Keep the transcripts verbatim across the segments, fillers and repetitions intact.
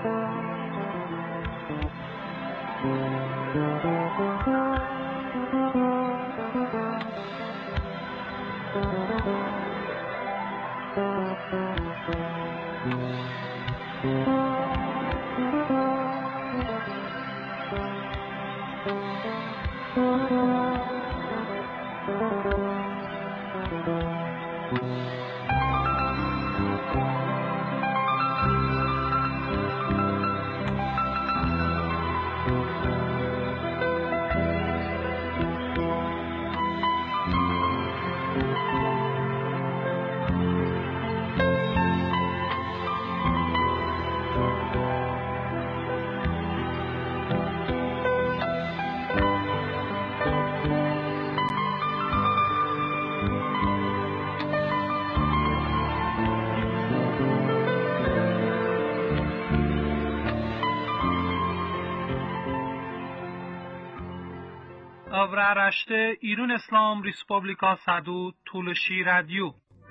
Avraaraşte İrun İslam Respublika Sadu Tuluşi Radyo.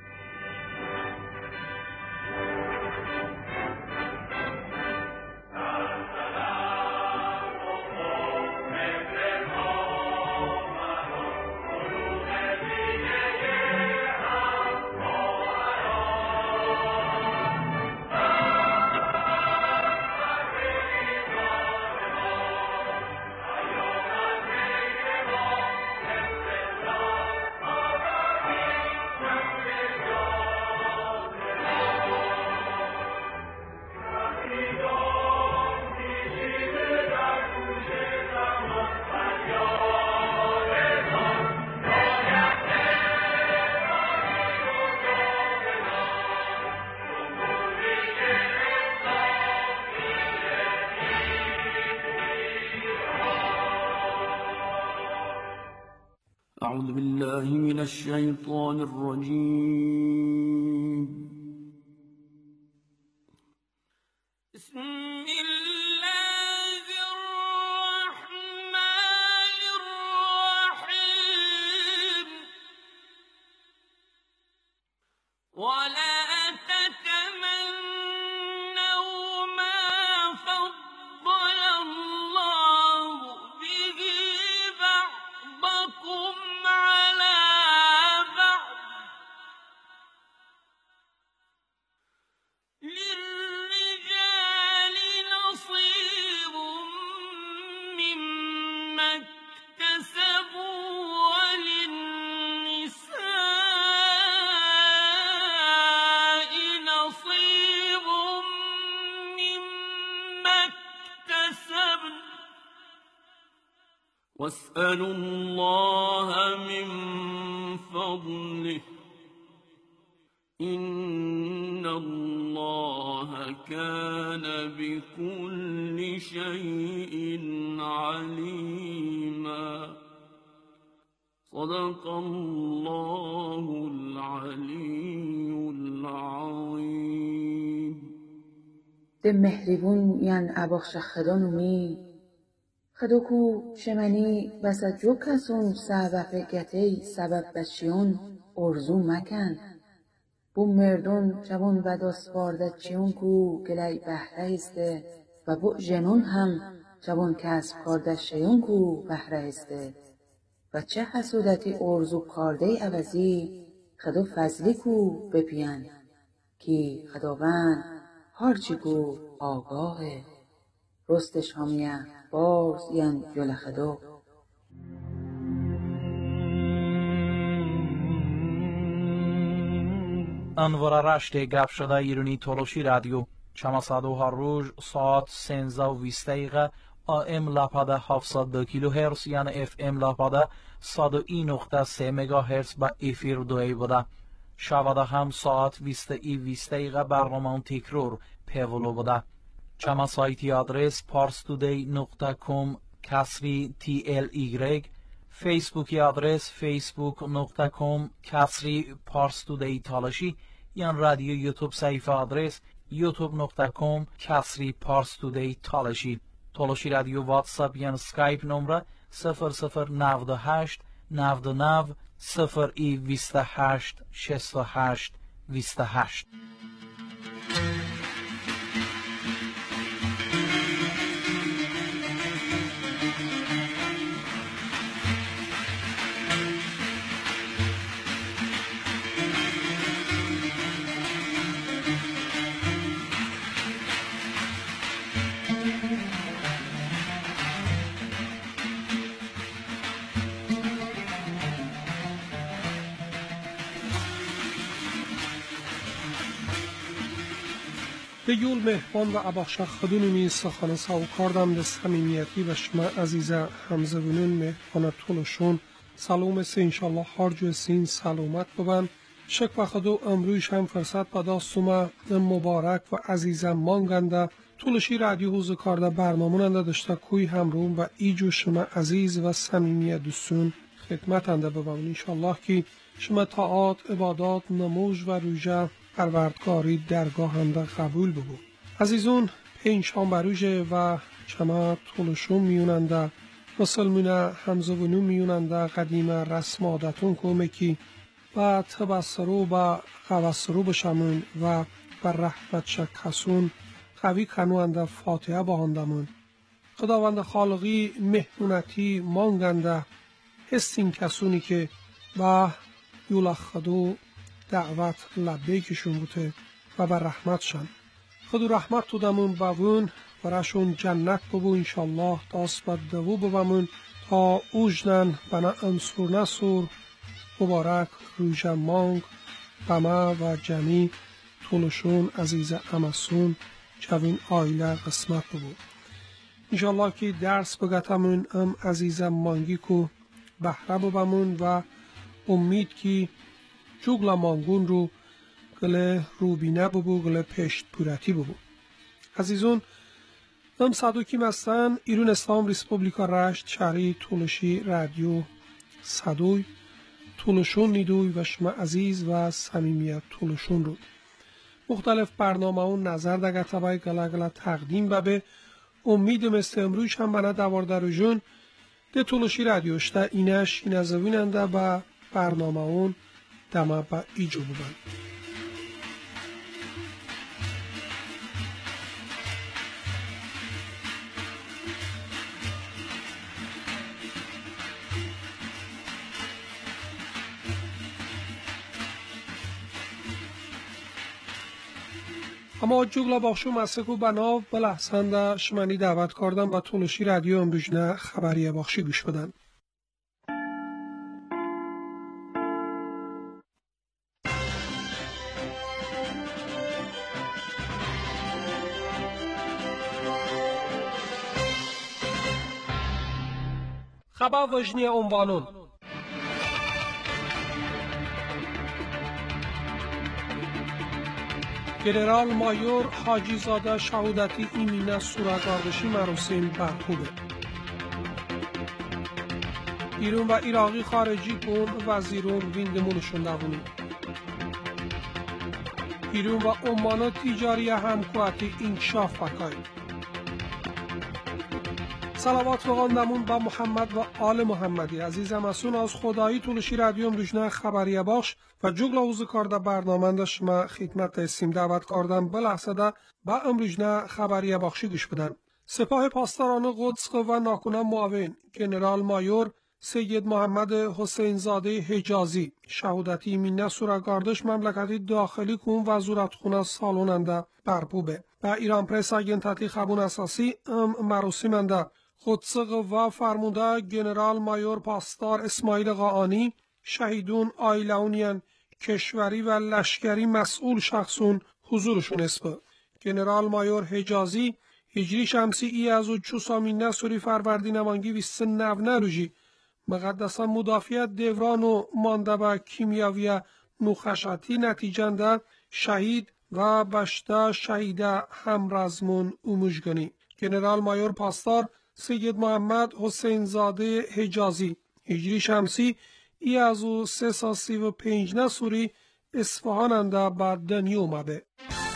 أعوذ بالله من الشيطان الرجيم. بسم الله الرحمن الرحيم. ولا تتمنوا ما فضل الله به بعضكم على بعض للرجال نصيب مما اكتسبوا وللنساء نصيب مما اكتسبن واسألوا الله من فضله إن الله كان بكل شيء عليما. صدق الله العلي العظيم. ده مهربون ين اباخش خدانومی خدوکو شمنی بسا جو کسون سبب گتی سبب بچیون ارزو مکن بو مردون جوان و داسپارده چیون کو گلی بهره استه و بو جنون هم جوان کسب کارده شیون کو بهره استه و چه حسودتی ارزو کارده عوضی خدو فضلی کو بپین کی خداوند هرچی کو آگاهه رستش همیه باز ین جل خدو. انوار رشته گپ شده ایرانی تولوشی رادیو چماسادو هر روز ساعت سنزده و بیست دقیقه آم لپاده هفتصد و دو کیلو هرتز یعنی اف ام لپاده صد و یک نقطه سه مگا هرتز با افیر دوی بوده. شباده هم ساعت بیست و بیست دقیقه برنامه تکرار پیولو بوده. چما سایتی آدرس parstoday نقطه com کسری تی ال ایگرگ، فیسبوکی آدرس facebook نقطه com کسری parstoday تالاشی، یا رادیو یوتیوب صفحه آدرس youtube نقطه com کسری parstoday تالاشی. تالاشی رادیو واتساپ یا اسکایپ نمره صفر صفر نود و هشت نود و نه صفر ای بیست و هشت شصت و هشت بیست و هشت. به یول مهمان و اباخشق خدونمی سخن ساو کردم ده صمیمیتی و شما عزیزه همزبونون مهمان طولشون سلام است انشالله هر جو سین سلامت ببن شک و خدو امرویش هم فرصت بداستومه مبارک و عزیزم مانگنده طولشی رادیو حوزه کارده برنامون انده داشته کوی همروم و ایجو شما عزیز و صمیمی دوستون خدمت انده ببن انشالله که شما طاعات عبادات نموز و روژه پروردگاری درگاه انده قبول ببو عزیزون پینشان بروژه و شما طولشون میوننده مسلمونه همزبونون میوننده قدیم رسم عادتون کومکی و تبصرو و قوصرو بشمون و بر رحمت شکسون قوی کنوانده فاتحه باهندمون خداوند خالقی مهمونتی مانگنده هستین کسونی که با یولخ خدو دعوت لبیکشون بوده و بر رحمت شن خدو رحمت تو دمون بوون براشون جنت ببو انشالله داست بد دوو ببمون تا اوجنن بنا انصور نصور مبارک روژه مانگ بما و جمی طولشون عزیز امسون جوین آیله قسمت ببو انشالله که درس بگتمون ام عزیز مانگی کو بحره ببمون و امید که جوگلا مانگون رو گله روبینه ببو گله پشت پورتی ببو عزیزون ام صدوکی مستن ایرون اسلام ریسپوبلیکا رشت شهری طولشی رادیو صدوی طولشون نیدوی و شما عزیز و صمیمیت طولشون رو مختلف برنامه اون نظر دگه تبای گله گله تقدیم ببه امید مثل امروش هم بنا دوار دروژون ده طولشی رادیوشته اینش این ازویننده با برنامه اون دمه با ایجو ببن اما جوگلا باخشو مسکو بناو بلحسنده شمانی دعوت کردم با طولشی رادیو امروجنه خبری باخشی گوش بدن خبر وجنی عنوانون گنرال مایور حاجی زاده شهودتی ایمینه سورگاردشی مراسم برپوبه ایران و عراقی خارجی کن وزیرون ویندمونشون دوونی ایران و عمان تجاری همکواتی انکشاف بکای صلوات فقاندمون با محمد و آل محمدی عزیزم اسون از خدایی طولشی رادیو امروجنه خبریه باخش و جوگلا اوزو کارده برنامه شما خدمت اسیم دعوت کردم بلحظه ده با امروجنه خبریه باخشی گوش بدن سپاه پاسداران قدس و ناکنه معاون گنرال مایور سید محمد حسین زاده حجازی شهودتی مینه سورگاردش مملکتی داخلی کن وزارتخونه سالوننده برپوبه و ایران پرس آگنتاتی خبون اساسی ام مراسمنده خودسق و فرموده گنرال مایور پاسدار اسماعیل قاآنی شهیدون آیلونین کشوری و لشکری مسئول شخصون حضورشون اسبه گنرال مایور حجازی هجری شمسی ای از و چوسامین نسوری فروردین مانگی ویست نو روژی مقدسا مدافعیت دوران و مانده به کیمیاوی نوخشتی نتیجنده شهید و بشته شهیده همرزمون اوموشگنی گنرال مایور پاسدار سید محمد حسین زاده حجازی هجری شمسی ای از و سه ساسی و پنج نسوری اصفهان انده با دنیا اومده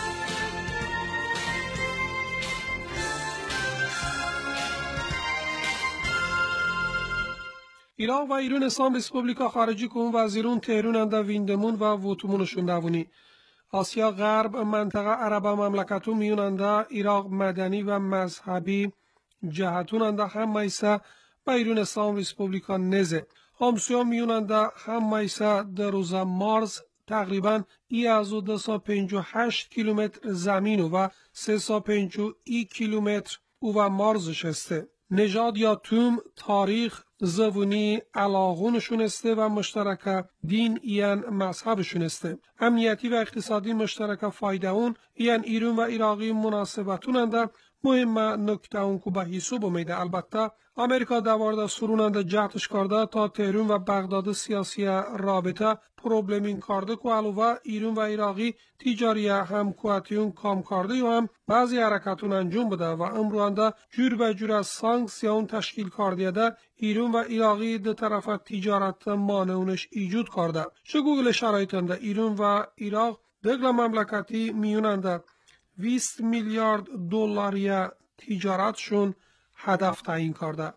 عراق و ایران اسلام ریسپوبلیکا خارجی کن وزیرون تهرون انده ویندمون و ووتومونشون دوونی آسیا غرب منطقه عرب مملکتون میوننده عراق مدنی و مذهبی جهتون انده هم میسه و ایران اسلام ریسپوبلیکا نزه همسویا میوننده هم میسه در روز مارز تقریبا ای از و دو سا پنج و هشت کیلومتر زمین و سه سا پنج و ای کیلومتر او و مارزش استه. نژاد یا توم تاریخ زبونی علاقونشون استه و مشترک دین یعن مذهبشون استه. امنیتی و اقتصادی مشترک فایده اون یعن ایران و عراقی مناسبتون انده. مهم نکته اون که به حساب میده. البته امریکا دوارده سروننده جهتش کرده تا تهران و بغداد سیاسی رابطه پروبلمین کرده که علاوه ایران و عراقی تجاری همکواتیون کام کرده یا هم بعضی حرکتون انجام بده و امروانده جور به جور از سانکسیون تشکیل کرده ده ایران و عراقی دو طرف تجارت مانعونش ایجود کرده. چه گوگل شرایطنده ایران و عراق دگل مملکتی میوننده بیست میلیارد دلاری تجارتشون هدف تعیین کرده.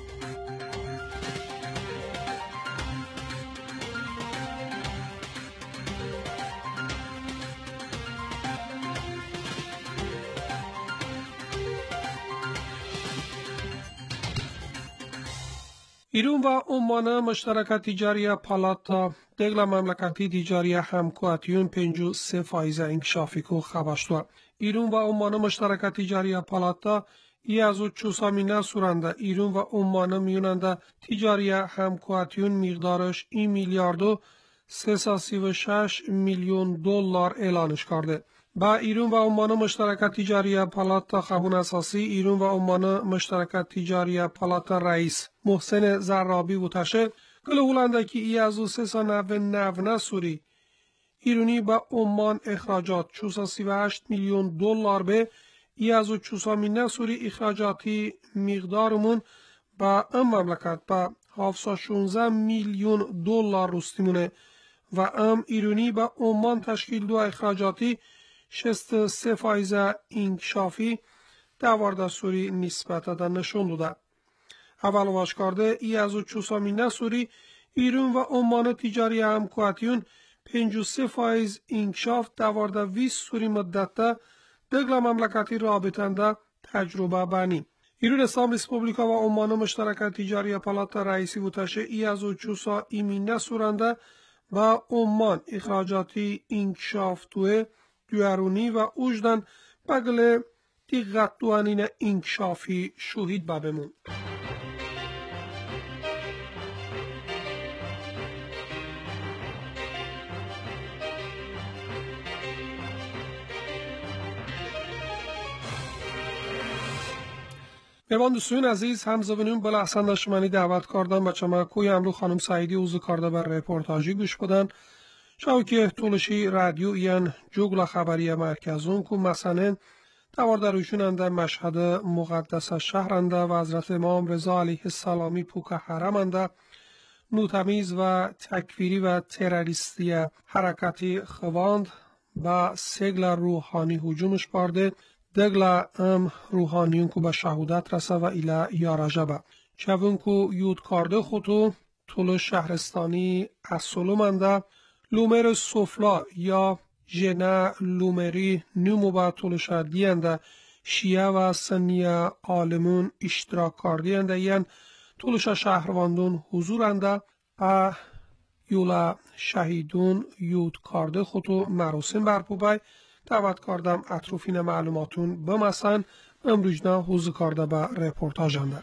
ایران و عمان مشترک تجاری پالاتا دگل مملکتی تجاری همکواتیون پنج و سه فایز انکشافی که خبشتوا. ایران و عمان مشترک تجاری پالاتا ای از او چوسامینه سورنده. ایران و عمان میوننده تجاری همکواتیون مقدارش این میلیارد و سه و شش میلیون دلار اعلانش کرده. با ایران و عمان مشترک تجاری پالاتا خبون اساسی ایران و عمان مشترک تجاری پالاتا رئیس محسن زرابی بوتشه گل هولنده که ای از او سه سا نو نو نسوری ایرانی با عمان اخراجات چوسا سی و هشت میلیون دلار به ای از او چوسا می نسوری اخراجاتی مقدارمون با ام مملکت با هفتصد و شانزده میلیون دلار رستیمونه و ام ایرانی با عمان تشکیل دو اخراجاتی شست و سه فایز انکشافی دوارده سوری نسبت دادن نشون داده. اول واش کرده ای از او چوسامی نسوری ایران و عمان تجاری همکواتیون پنج و سه فایز انکشاف دوارده ویس سوری مدت دگل مملکتی رابطنده تجربه بانی. ایران اسلام ریسپوبلیکا و عمان مشترک تجاری پالاتا رئیسی بوتشه ای از او چوسا ایمی نسورنده و عمان اخراجاتی انکشاف توه دوارونی و اوجدن بگل دیغت دوانین انکشافی شوهید بابمون. میوان دوستان عزیز همزبانون بله احسان داشتمانی دعوت کردن بچه ما کوی امرو خانم سعیدی اوزو کرده بر رپورتاجی گوش بدن شاوکی طولشی رادیو یان جوگل خبری مرکزون که مثلا دوارده رویشون انده مشهد مقدس شهر انده و حضرت امام رضا علیه السلامی پوک حرم انده نوتمیز و تکفیری و تروریستی حرکتی خواند با سگل روحانی هجومش پارده دگل ام روحانیون که به شهودت رسه و ایلا یارجبه چون که یود کرده خودو طول شهرستانی اصولو منده لومر سوفلا یا جنه لومری نمو با طول شدینده شیعه و سنیه عالمون اشتراک کردینده یعن طولش شهرواندون حضورنده ا یولا شهیدون یود کرده خودو مراسم برپو بای دعوت کردم اطروفین معلوماتون بمسن امروجنا حوض کرده به رپورتاجنده.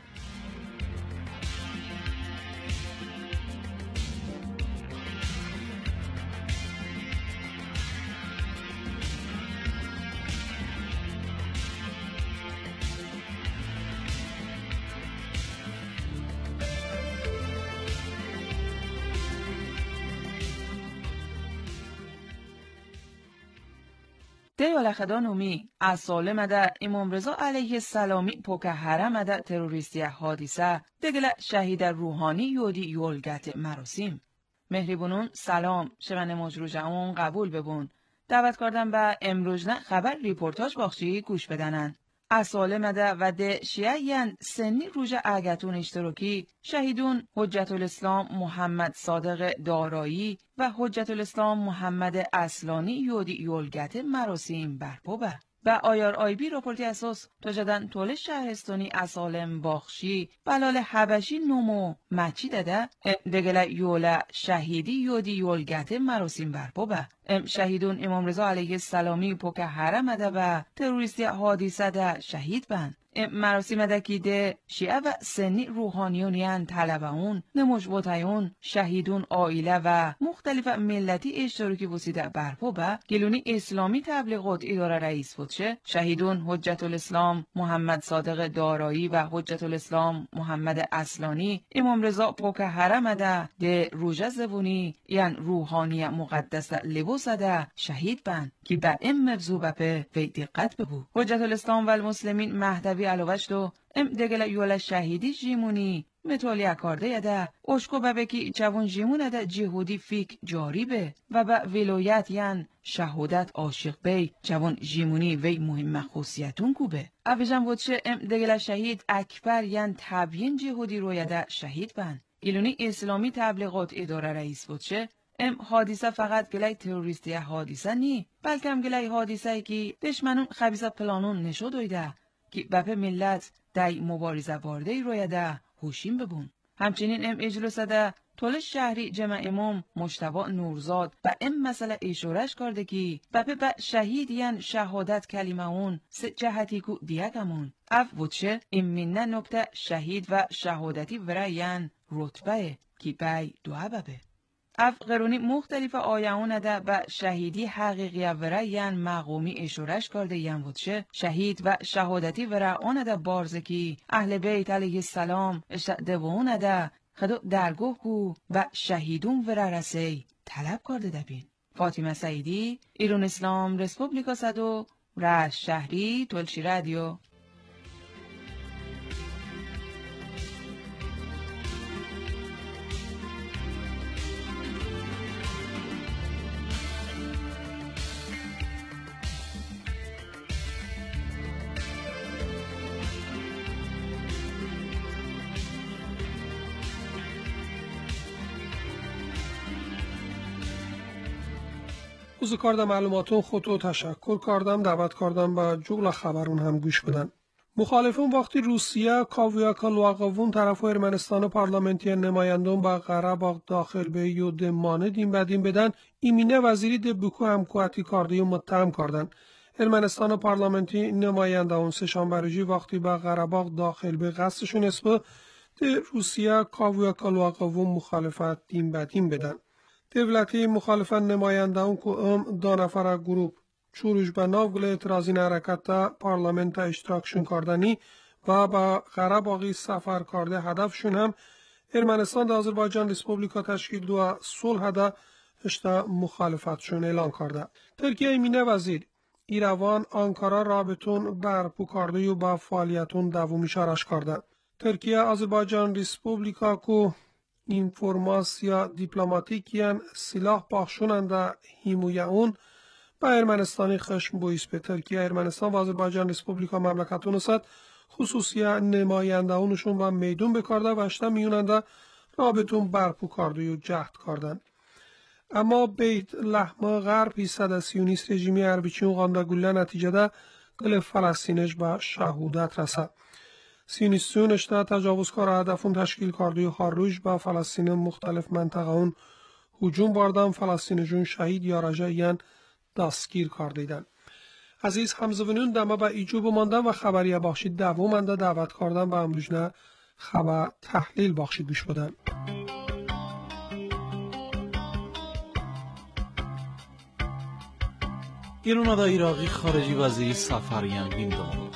دیال خدانومی از سال مده امام رضا علیه السلامی پوک حرم مده تروریستی حادثه دگل شهید روحانی یودی یولگت مراسم. مهربونون سلام شمن مجروج اون قبول ببون. دعوت کردم به امروز نه خبر ریپورتاج باخشی گوش بدنن. از سال مده و ده شیعیان سنی روژ اگتون اشتراکی شهیدون حجت الاسلام محمد صادق دارایی و حجت الاسلام محمد اصلانی یودی یولگت مراسم برپا به. و آیار آیبی راپورتی اساس تجدن طول شهرستانی اصالم باخشی بلال حبشی نمو مچی داده دگل یولا شهیدی یودی یولگت مراسم برپا به. ام شهیدون امام رضا علیه السلامی پوک حرم ده و تروریستی حادثه ده شهید بند. مراسم دکیده شیعه و سنی روحانیونیان طلبهون نموش وطایون شهیدون آیله و مختلف ملتی اشتراکی وسیده برپا به گلونی اسلامی تبلیغات اداره رئیس بودشه شهیدون حجت الاسلام محمد صادق دارایی و حجت الاسلام محمد اصلانی امام رضا پاک حرم ده ده روژه زبونی یعن روحانی مقدس لباس ده شهید بند که به ام مفزوبه په وی دقت ببو حجت الاسلام و المسلمین مهدوی علوشت و ام دگل یول شهیدی جیمونی متولیا کرده یده اشکو به بکی جوان جیمونه ده جهودی فیک جاری به و به ولایت یعن شهودت عاشق بی جوان جیمونی وی مهم خصوصیتون کوبه اویجن وچه ام دگل شهید اکبر یعن تبیین جهودی رویده شهید بند گلونی اسلامی تبلیغات اداره رئیس وچه ام حادثه فقط گلای تروریستی حادثه نی بلکه هم گلای حادثه ای که دشمنون خبیثه پلانون نشو دویده که بپه ملت دای مبارزه وارده رویده هوشیم ببون همچنین ام اجلسه ده طول شهری جمع امام مجتبی نورزاد و ام مسئله اشارش کرده که بپه به شهیدین شهادت کلمه اون سه جهتی کو دیگمون اف وچه امینه نکته شهید و شهادتی ورین رتبه که بی دوه ببه اف قرونی مختلف آیهون ده به شهیدی حقیقی وره ین مقومی اشورش کرده ین بودشه شهید و شهادتی وره آن ده بارزکی اهل بیت علیه السلام اشتده و آن ده خدو درگوه کو و شهیدون وره رسی طلب کرده ده بین فاطمه سعیدی ایران اسلام رسپوبلیکا صدو رشت شهری تلشی رادیو اوزو کردم معلوماتون خودتو تشکر کردم دعوت کردم به جغل خبرون هم گوش بدن. مخالفون وقتی روسیه کاویا کلواقوون طرف ارمنستان پارلمنتی نمایندون با قره‌باغ داخل به یود مانه دیم بدیم بدن ایمینه وزیری ده بکو همکواتی کردی و متهم کردن. ارمنستان پارلمنتی نمایندون سه‌شنبه وقتی با قره‌باغ داخل به قصدشون اسم ده روسیه کاویا کلواقوون مخالفت دیم بدیم بدن. devleti muxalifət nümayəndənin ku ım da nəfərə qrup çuruş bə navqlı etirazin hərəkətdə parlamentə iştirakşın kardani və bə Qarabaği səfər kardə hədəfşün həm Ermənistan da Azərbaycan Respublika təşkil dua sulhədə işdə muxalifətşün elan kardə. Türkiyə əminə vəzir İrəvan, Ankara rabitun bərpu kardı yu bə fəaliyyətun dəvumi şaraş kardə. Türkiyə Azərbaycan Respublika ku اینفورماسیا دیپلماتیکیان سلاح پخشوننده هیمویه اون به ارمنستانی خشم بویس به ترکیه ارمنستان و آذربایجان ریسپوبلیکا مملکتون است خصوصی نماینده اونشون و میدون بکارده و اشتا میوننده رابطون برپو کرده و جهد کردن. اما بیت لحمه غربی صد سیونیست رژیمی اربیچی قانده گله نتیجه ده گل فلسطینش به شهودت رسد. سیونیستون اشتا تجاوزکار هدفون تشکیل کرده و هر روز به فلسطین مختلف منطقه اون هجوم باردن فلسطینیون شهید یا رجعیان دستگیر کردیدن. عزیز همزبانون دمه به ایجوب ماندن و خبریه بخشید دوامنده دعوت کردن به امروزنه خبر تحلیل بخشید گوش بدن. ایران دا عراقی خارجی وزیری سفریان بیندون.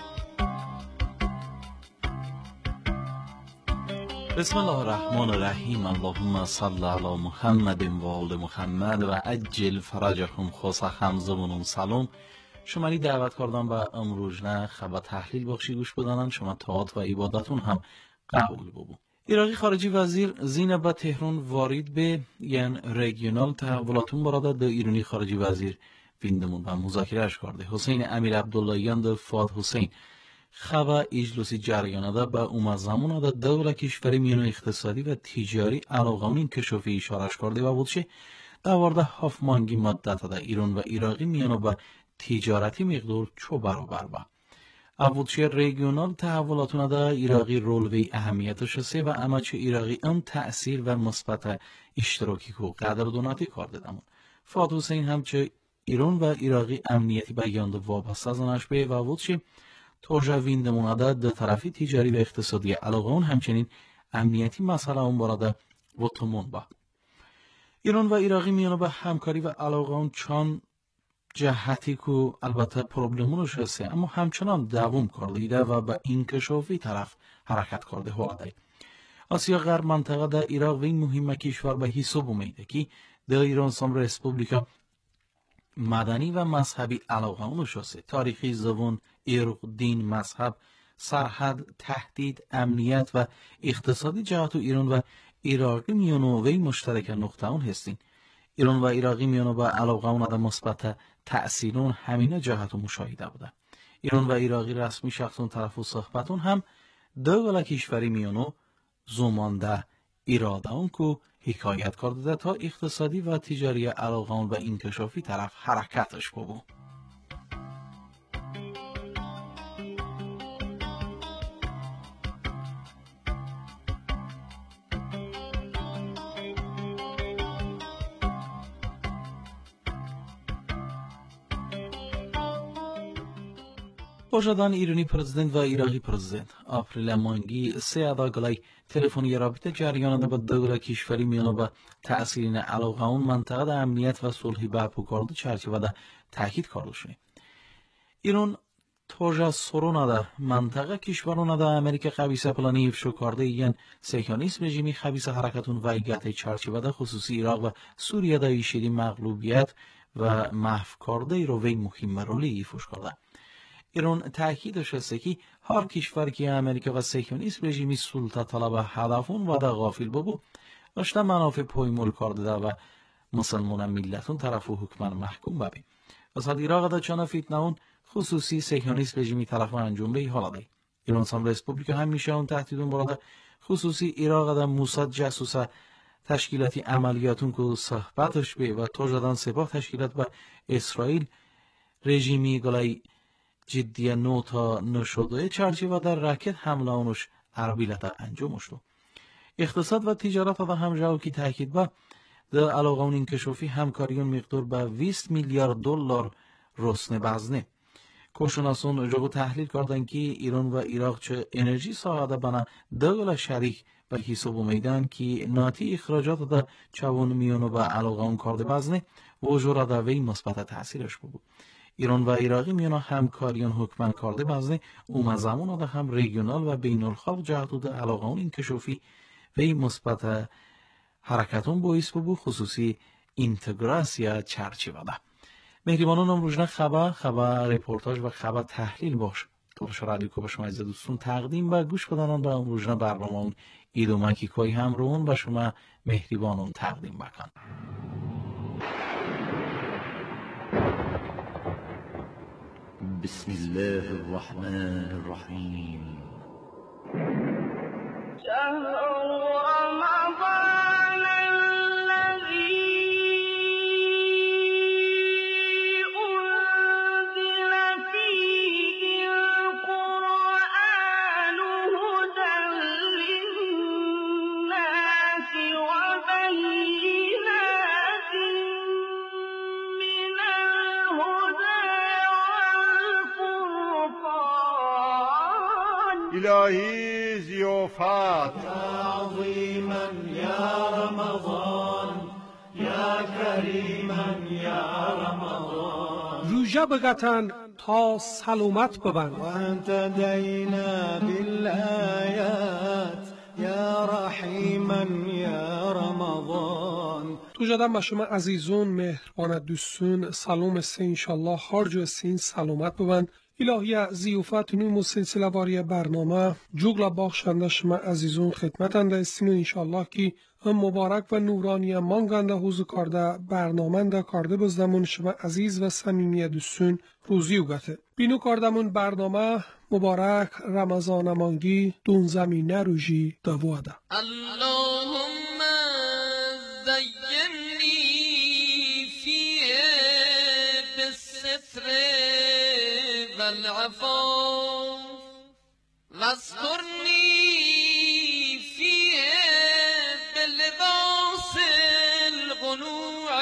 بسم الله الرحمن الرحیم. اللهم صل علی محمد و آل محمد و عجل فرجهم. خاصه همزمانون سلام. شماری دعوت کردم به امروزنه خبر تحلیل بخشی گوش بدانن شما طاعت و عبادتون هم قبول ببو. عراقی خارجی وزیر زین به تهران وارد به یعنی ریجیونال تحولاتون براده ده ایرانی خارجی وزیر ویندمون و مذاکرهش کرده. حسین امیر عبداللهیان ده فاد حسین خبر اجلسی جریانه ده به اومد زمان ده دولت کشوری میان اقتصادی و تجاری علاقمون کشوفی اشارش کرده و بودشه در وارده هفمانگی مدت ده ایران و عراقی میانو به تجارتی مقدار چو برابر با ابودشه ریجیونال تحولاتون ده عراقی رول و اهمیتش سه و اما چه عراقی ام تأثیر و مثبت اشتراکی کو قدرداناتی کرده دمون. فاد حسین هم چه ایران و عراقی امنیتی بیان ده وابسته زنش به و بودشه توجه ویندمونده ده طرفی تجاری و اقتصادی علاقه اون همچنین امنیتی مسئله اون براده و تمون با. ایران و عراقی میانه به همکاری و علاقه اون چون جهتی که البته پروبلمونش هسته اما همچنان دوام کرده و به انکشافی طرف حرکت کرده هواده. آسیا غرب منطقه در عراق و این مهمه کشور به حساب اومده که در ایران سام رسپوبلیکا مدنی و مذهبی علاقه اونش هسته. تاریخی، زبان، ارق، دین، مذهب، سرحد، تهدید، امنیت و اقتصادی جهت ایران و عراقی میانه و این مشترک نقطه اون هستین. ایران و عراقی میانه با علاقه اون آدم مثبت تأثیرون همینه جهت و مشاهده بوده. ایران و عراقی رسمی شخصون طرف و صحبتون هم دو ولا کشوری میانه زمانده اراده اون که حکایت کرده تا اقتصادی و تجاری علاقه اون و انکشافی طرف حرکتش ببو. باشدان ایرانی پرزیدنت و عراقی پرزیدنت آپریل مانگی سه ادا گلای تلفنی رابطه جریان ده با دوله کشوری میانه با تأثیرین علاقه اون منطقه ده امنیت و صلحی برپا کرده چرچیوه ده تاکید کرده شده. ایران توجه سرون ده منطقه کشورون ده امریکا خبیثه پلانی افشا کرده این سیکانیسم رژیمی خبیثه حرکتون و ایگته چرچیوه ده خصوصی عراق و سوریه ده ایشیدی مغلوبیت و محو کرده رو وی مهم رولی ایفوش کرده. ایران تأکیدش هسته که هر کشور که امریکا و سیکونیسم رژیمی سلطه طلب هدفون و دا غافل ببو اشتا منافع پایمول کرده ده و مسلمان ملتون طرف و حکمان محکوم ببین. وسط عراق دا چانا فتنه اون خصوصی سیکونیسم رژیمی طرف انجام به حالا ده. ایران سام رسپوبلیکا همیشه اون تهدیدون براده خصوصی عراق دا موساد جاسوسه تشکیلاتی عملیاتون که صحبتش به و توجدان سپاه تشکیلات و اسرائیل رژیمی گلای جدی نوتا نشده چرچیوه در راکت حمله اونش عربیلتا انجام شد. اقتصاد و تجارت دا هم جاو کی تاکید با در علاقه اون انکشافی همکاریون مقدار به بیست میلیارد دلار رسنه بزنه. کوشناسون جاگو تحلیل کردن که ایران و عراق چه انرژی ساعده بنا دوله شریک به حساب میدن که ناتی اخراجات دا چوان میانو به علاقه اون کرده بزنه و جورا دا وی مثبت تاثیرش بود. ایران و عراقی میانه همکاریان حکمان کرده بزنه اوم زمان دا هم ریگیونال و بین الخلق جهتو دا علاقه اون انکشافی وی مثبت حرکتون باعث بود خصوصی اینتگراسیا چرچیوه ده. مهربانان امروزنا خبر خبر رپورتاج و خبر تحلیل باش تورش رادیو کو به شما عزیز دوستان تقدیم و گوش بدانان با امروزنا برنامه اون ایدومکی کوی هم رون و شما مهربانان تقدیم بکن. بسم الله الرحمن الرحیم. إلهي زيوفات يا عظيما يا رمضان يا كريما يا رمضان روژه بگتن تا سلامت ببند وأنت دينا بالآيات يا رحيما يا رمضان. تو جدن به شما عزیزون مهربان دوستون سلام سه انشالله هر سین سلامت ببند. الهی زیوفت نیم سلسله واری برنامه جوگل بخشنده شما عزیزون خدمتنده استین و انشالله که هم مبارک و نورانی مانگنده حوض کرده برنامه ده کرده بزدمون شما عزیز و صمیمی دوستون روزی وگته. بینو کردمون برنامه مبارک رمضان مانگی دون زمینه روژی دواده. اللهم زینی فیه بالستر والعفاف واسترنی فیه بلباس القنوع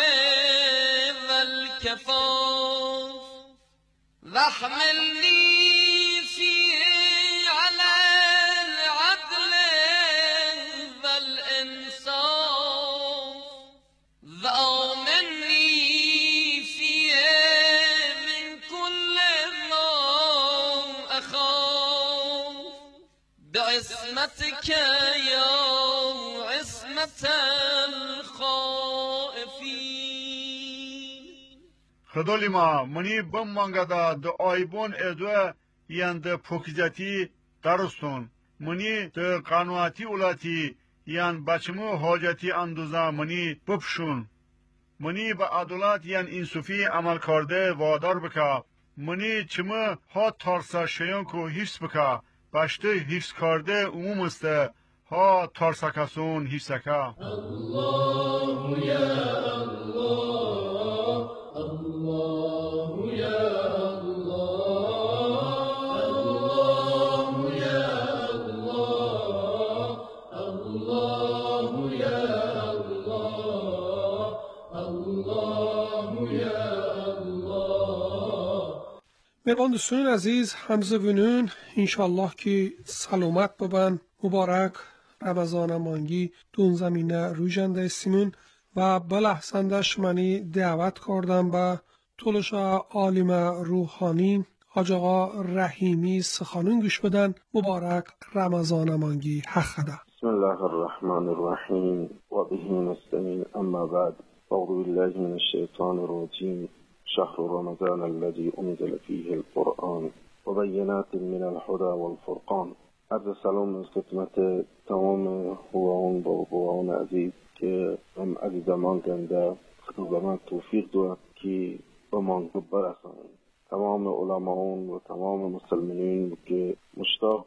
والکفاف واحملنی فیه بعصمتك يا عصمة الخائفين. خدولما منی بم مانگدا د آیبون ادو یند پوکیزتی درستون منی د قانواتی اولاتی یان بچمو حاجتی اندوزا منی بپشون منی با عدالت یان انصفی عمل کرده وادار بکا منی چمه ها تارسا شیان کو حفظ بکا باشته حفظ کرده عموم است ها تارسا کسون حفظ کا. الله یا الله الله یا الله الله یا الله الله یا الله الله یا الله. مهربان دوستان عزیز همزبونون انشالله که سلامت ببن مبارک رمضان مانگی دون زمینه رویجنده استیمون و بلحسندش منی دعوت کردم به طولش عالم روحانی حاج آقا رحیمی سخانون گوش بدن. مبارک رمضان مانگی حقده. بسم الله الرحمن الرحیم و به نستعین اما بعد اعوذ بالله من الشیطان الرجیم شهر رمضان الذي انزل فيه القرآن و بینات من الهدى والفرقان. عرض سلام از خدمت تمام هوان و بوان عزیز که هم عزیز من گنده خطوب من توفیق دو که به من برسن. تمام علماءون و تمام مسلمانین که مشتاق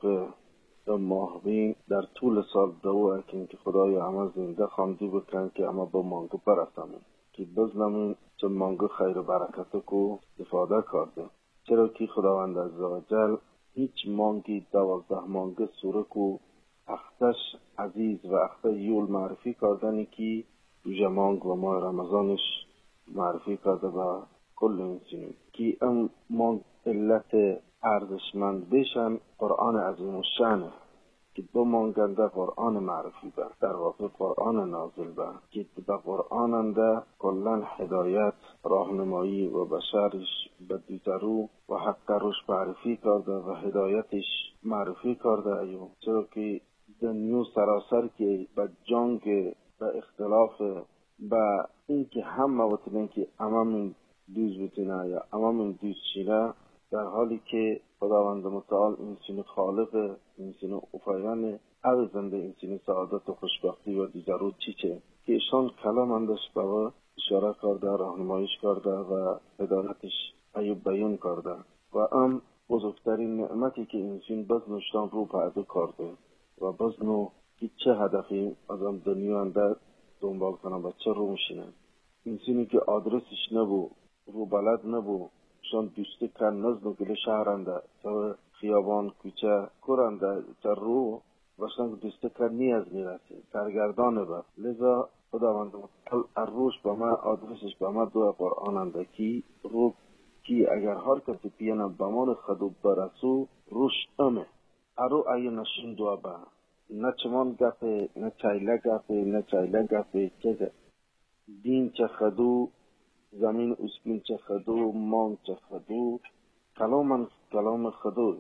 ماهبین در طول سال دعا کن که خدای عمل زنده خواندی بکن که اما به مانگو برسن که بزنمین چه مانگو خیر و برکت کو استفاده کرده. چرا که خداوند عزوجل هیچ مانگی دوازده مانگ سوره کو اختش عزیز و اخت یول معرفی کردنی که روژه مانگ و ماه رمضانش معرفی کرده با کل انسانی که ام مانگ علت ارزشمند بشن قرآن عظیم الشانه که دو مانگنده قرآن معرفی به در واقع قرآن نازل به که به قرآن انده کلن هدایت راهنمایی و بشرش به دیترو و حق روش معرفی کرده و هدایتش معرفی کرده ایو. چرا که دنیو سراسر که به جنگ به اختلاف به این که همه وطنین که امام دوز بتینه یا امام دوز شیره در حالی که خداوند متعال انسان خالق انسان افایان او زنده انسان سعادت و خوشبختی و دیگرو چیچه که ایشان کلام اندش به اشاره کرده راهنمایش کرده و هدایتش ایوب بیان کرده و ام بزرگترین نعمتی که انسان بزنشتان رو پرده کرده و بزنو که چه هدفی از ام دنیا انده دنبال کنه و چه رو میشینه. انسانی که آدرسش نبو رو بلد نبو شان دوسته کن نزدو گل شهرنده تا خیابان کوچه کرنده تا رو وشان دوسته کن نیاز میرسه سرگردانه با لذا خداوند روش با ما آدرسش با ما دو قرآننده کی رو کی اگر هر کسی پیانه با من خدو برسو روش امه ارو ای نشین دو با نه چمان گفه نه چایله گفه نه چایله گفه که دین چه خدو زمین اسپین چه خدو مان چه خدو کلام کلام خدو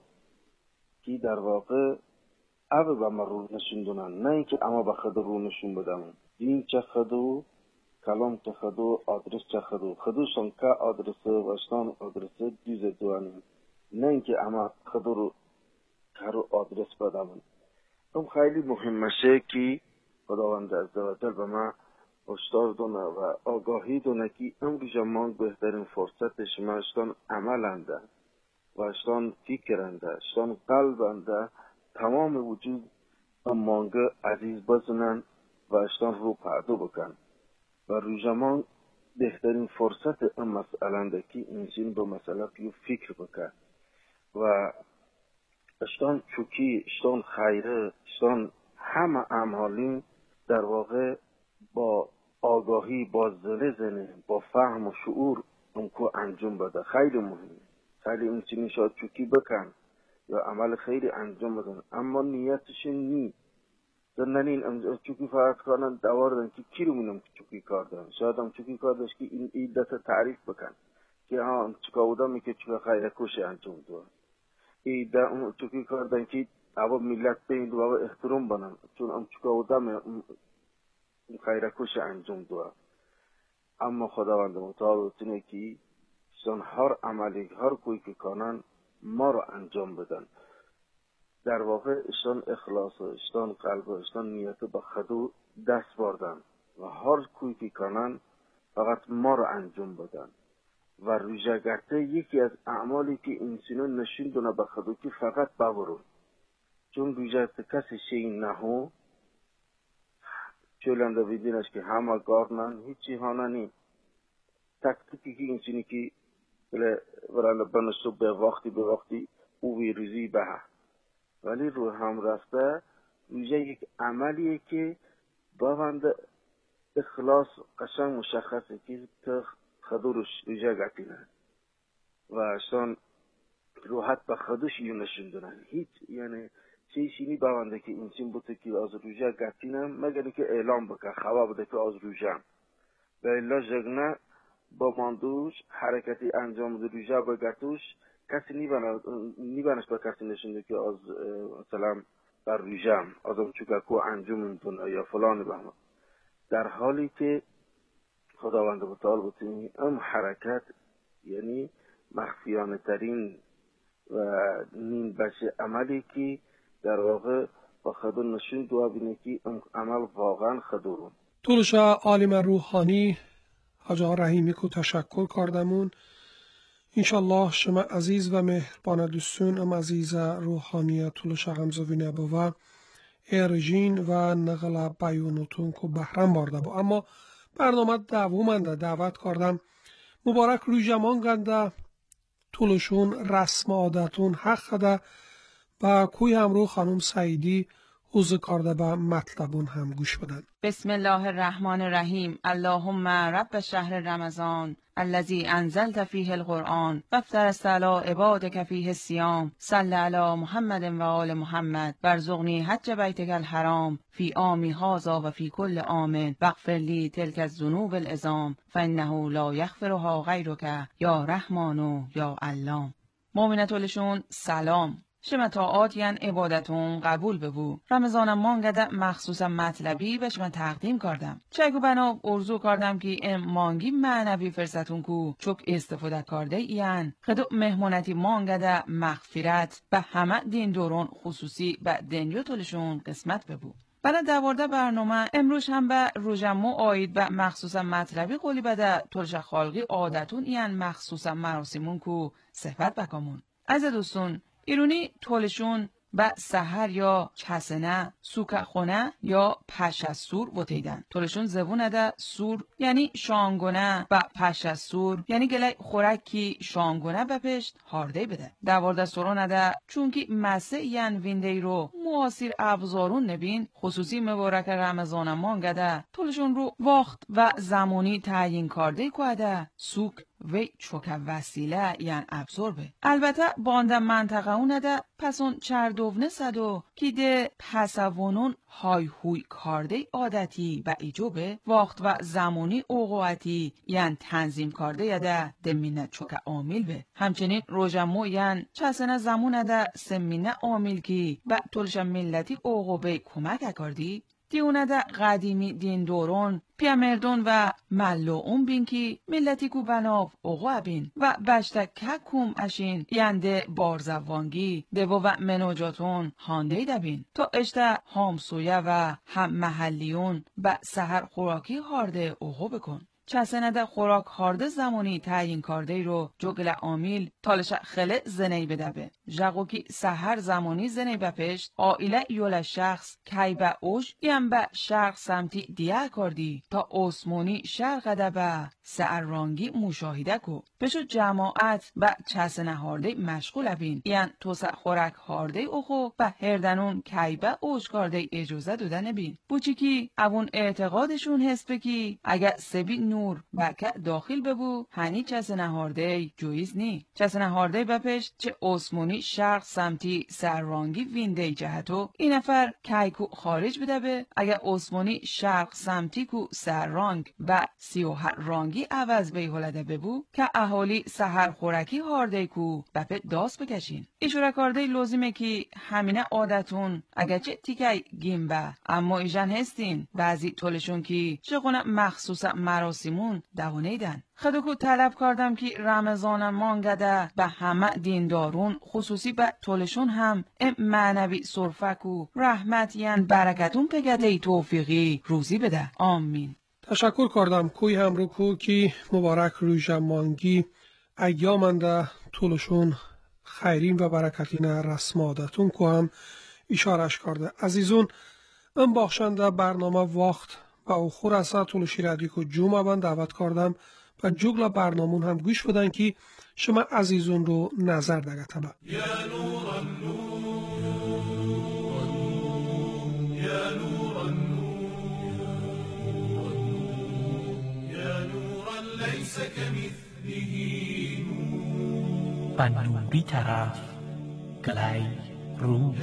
کی در واقع او با ما رو نشون دونن نه اینکه اما با خدو رو نشون بدم. دین چه خدو کلام چه خدو آدرس چه خدو خدوشان که آدرسه وشتان آدرسه دیز دوانیم نه اینکه اما خدو رو کارو آدرس بدم. اون خیلی مهمشه که خداوند عزوجل به ما هشدار دونه و آگاهی دونه که امروز مانگ بهترین فرصتش ما اشتان عملنده و اشتان فکرنده اشتان قلبنده تمام وجود مانگ عزیز بزنن و اشتان رو پردو بکن و روزمان بهترین فرصت این مسئلنده که انسان به مسئله پیو فکر بکن و اشتان چوکی اشتان خیره اشتان همه اعمالین در واقع با آگاهی با زله زنه با فهم و شعور اونکو انجام بده. خیلی مهمه. خیلی انسانی شاید چوکی بکن یا عمل خیلی انجام بدن اما نیتش نی زننین چوکی فرض کنن دواردن که کی رو مونم چوکی کردن شاید هم چوکی کردش که این ایدت تعریف بکن که ها چکا بودم که چوکا خیلی کشه انجام دو ای در اون چوکی کردن که اوا ملت بین دو اوا احترام بنن چون ام چوکا و دم خیرکوش انجام دو. اما خداوند متعال بتونه که شان هر عملی هر کوی که کنن ما رو انجام بدن. در واقع اشتان اخلاص و اشتان قلب و اشتان نیت به خدا دست بردن و هر کوی که کنن فقط ما رو انجام بدن. و روژگرته یکی از اعمالی که انسانان نشون دونه به خدا که فقط ببرون. چون روژگرته کسی شیئی نهو چولنده بیدینش که همه گارنن هیچی هاننی تکتیکی که انسانی که برانده بنشو به وقتی به وقتی او ویروزی به ولی رو هم رفته روژه یک عملیه که باوند اخلاص قشنگ مشخصه که تا خدورش روژه گتینه و شان روحت به خودش یو نشون دونن هیچ یعنی چیشینی باونده که انسان بوده که از روژه گتینه مگر که اعلام بکن خواه بده که از روژه و الا جگنه با ماندوش حرکتی انجام ده روژه بگتوش کسی نیبانش با کسی نشونده که از مثلا بر روژه از اون چوککو انجام دونه یا فلانی بهمه در حالی که خداوند متعال بتونی ام حرکت یعنی مخفیانه ترین و نیم بشه عملی که در واقع با خدا نشون دو بینه که ام عمل واقعا خدورون. طولشا عالم روحانی حاج آقا رحیمی کو تشکر کردمون. انشالله شما عزیز و مهربان دوستون ام عزیز روحانی طولشا غمزوی نبوه ارجین و نقل بیانوتون کو بحرم بارده با. اما برنامه دوامنده دعوت کردم مبارک روی جمان گنده طولشون رسم عادتون حق ده و کوی همرو خانم سعیدی حوزه کرده به مطلبون هم گوش بدن. بسم الله الرحمن الرحیم. اللهم رب شهر رمضان الذي انزلت فيه القرآن وافترضت على عبادك فيه الصيام صل على محمد و آل محمد وارزقني حج بیتك الحرام في عامی هذا و في كل عام واغفر لي تلك الذنوب العظام فانه لا یغفرها غیرك یا رحمان یا علام. مؤمنتولشون سلام. شما طاعات یعن عبادتون قبول ببو. رمضانم مانگده مخصوصا مطلبی به شما تقدیم کردم. چگو بنا ارزو کردم که ام مانگی معنوی فرستون کو چک استفاده کرده این خدو مهمونتی مانگده مغفرت به همه دین دورون خصوصی به دنیو تولشون قسمت ببو. برای دوارده برنامه امروز هم به روژمو آید به مخصوصا مطلبی قولی بده تولش خالقی عادتون این مخصوصا مراسمون کو صحبت بکامون. از دوستون ایرونی تولشون به سحر یا کسنه سوکه خونه یا پش از سور بوتیدن. تولشون زبونه ده سور یعنی شانگونه و پش از سور یعنی گلی خورکی شانگونه بپشت هارده بده. دوارده سرونه ده چونکی مسه ین وینده رو معاصر ابزارون نبین خصوصی مبارک رمضان مانگه ده تولشون رو وقت و زمانی تعیین کرده که سوک و چوکه وسیله یعن ابزار به. البته بانده منطقه اونه ده پسون چردوونه صدو که ده پسوانون های هوی کارده عادتی و ایجوبه وقت و زمانی اوقواتی یعن تنظیم کرده یده دمینه چوکه عامل به. همچنین روژمو یعن چسنه زمونه ده سمینه عامل که و طولش ملتی اوقوبه کمک کردی دیونه ده قدیمی دین دورون پیامردون و ملوون بین که ملتی کو بناف اوقوع بین و بشته که کم اشین ینده بارزوانگی دوو و منوجاتون هانده دبین تا اشته همسویه و هم محلیون و سحر خوراکی هارده اوقوع بکن. چسنده خوراک هارده زمانی تعیین کرده رو جگل عامل تالش خله زنی بدبه. جگو که سحر زمانی زنی بپشت آیله یول شخص کی به اوش یم به شرق سمتی دیه کردی تا اسمونی شرق دبه سعر رانگی مشاهده کو. بشو جماعت به چسنه هارده مشغول بین یعن توسع خوراک هارده اوخو و هردنون کی به اوش کرده اجازه دادن بین. بوچی که اون اعتقادشون حس بکی اگه سبی نور بکه داخل ببو هنی چس نهارده جویز نی. چس نهارده بپش چه اسمونی شرق سمتی سررانگی وینده جهتو این نفر کایکو خارج بده به اگه اسمونی شرق سمتی کو سررانگ و سیوهر رانگی عوض به هلده ببو که اهالی سحر خورکی هارده کو بپه داست بکشین. ایشورا کارده لازمه که همینه عادتون اگه چه تیکای گیمبه اما ایجان هستین بعضی طولشون که چقونه مخصوص مراسمون دوانیدن. خدوکو طلب کردم که رمضان مانگده به همه دیندارون خصوصی به طولشون هم ام معنوی صرفک و رحمت ین برکتون پگده توفیقی روزی بده. آمین. تشکر کردم کوی همرو کو که مبارک روی مانگی ایامنده طولشون خیرین و برکتین رسم عادتون کو هم اشارش کرده. عزیزون ام باخشنده برنامه وقت و اخور اصلا طولشی رادیو کو جمعه من دعوت کردم و جگل برنامون هم گوش بدن که شما عزیزون رو نظر دگه تبا. یا نور النور یا نور النور یا نورا لیس کمثله نور بنوری طرف گلی رو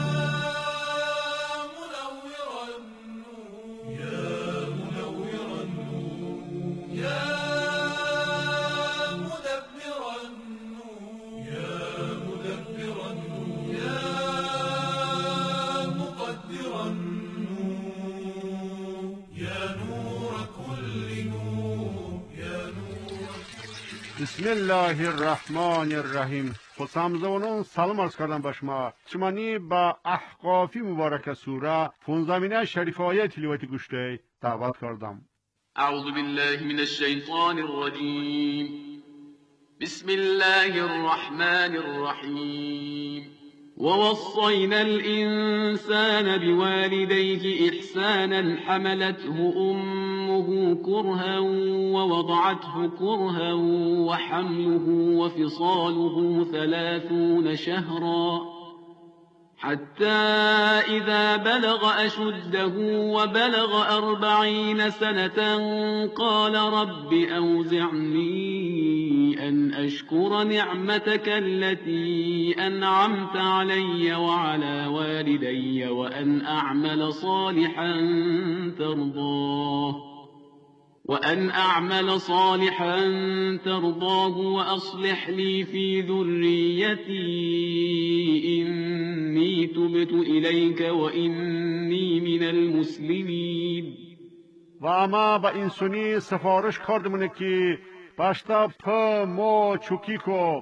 بسم الله الرحمن الرحیم. خسامزونون سلام عرض کردم به شما. شمانی با احقافی مبارک سوره پونزدهمین شریف آیه تلاوت گوشته دعوت کردم. اعوذ بالله من الشیطان الرجیم. بسم الله الرحمن الرحیم. ووصينا الإنسان بوالديه إحسانا حملته أمه كرها ووضعته كرها وحمله وفصاله ثلاثون شهرا حتى إذا بلغ أشده وبلغ أربعين سنة قال رب أوزعني أن أشكر نعمتك التي أنعمت علي وعلى والدي وأن أعمل صالحا ترضاه وأن أعمل صالحا ترضاه وأصلح لي في ذريتي إني تبت إليك وإني من المسلمين. و اما با انسانی سفارش کردمونه که باشتا پا مو چوکی کو